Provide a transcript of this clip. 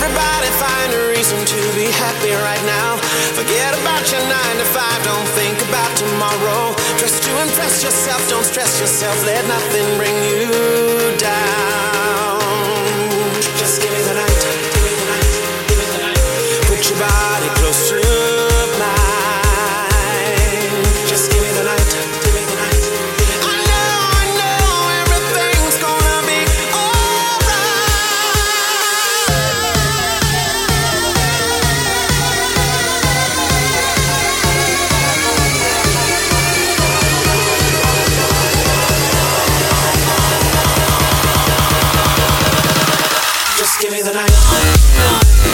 Everybody find a reason to be happy right now. Forget about your 9 to 5, don't think about tomorrow. Dress to impress yourself, don't stress yourself, let nothing bring you down. Just give me the night, give me the night, give me the night. Put your body close to mine. Just give me the night, give me the night. I know everything's gonna be Just give me the night.